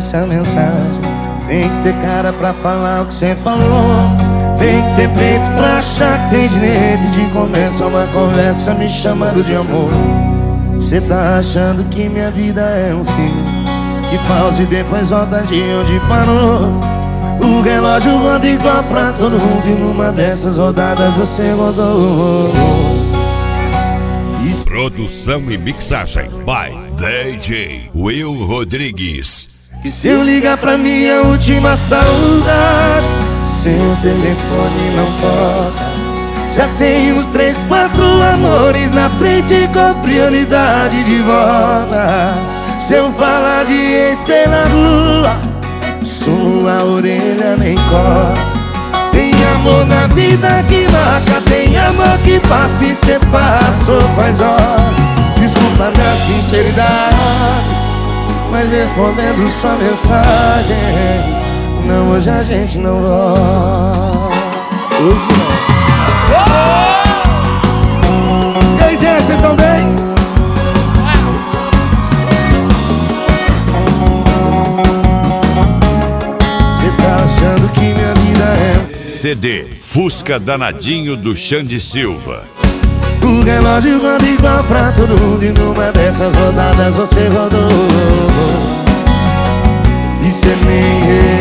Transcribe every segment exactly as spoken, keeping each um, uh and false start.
essa mensagem. Tem que ter cara pra falar o que cê falou. Tem que ter peito pra achar que tem direito de começar uma conversa me chamando de amor. Cê tá achando que minha vida é um filme que pausa e depois volta de onde parou. O relógio roda igual pra todo mundo e numa dessas rodadas você rodou. Produção e mixagem by D J Will Rodrigues. E se eu ligar pra minha última saudade, seu telefone não toca. Já tem uns três, quatro amores na frente com prioridade de volta. Se eu falar de ex pela rua, sua orelha nem coça. Tem amor na vida que marca, tem amor que passa e cê passou faz hora. Desculpa minha sinceridade, mas respondendo sua mensagem, não, hoje a gente não volta. Hoje não. E aí, gente, vocês estão bem? Cê tá achando que minha vida é C D Fusca Danadinho do Xande Silva. O relógio roda igual pra todo mundo e numa dessas rodadas você rodou. E cê nem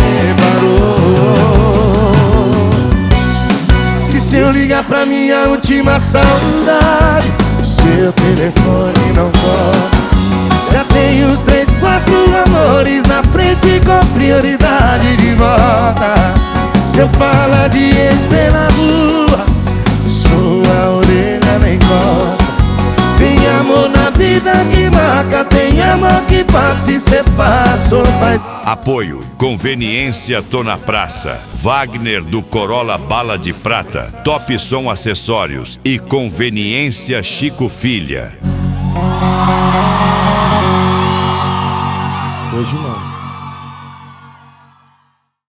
reparou. E se eu ligar pra minha última saudade, seu telefone não toca. Já tem uns três, quatro amores na frente com prioridade de volta. Se eu falar de ex pela rua, sua orelha nem coça. Tem amor na vida que marca, tem amor que passa e cê passou faz. Apoio Conveniência Tô na Praça, Wagner do Corolla Bala de Prata, Top Som Acessórios e Conveniência Chico Filha. Hoje não.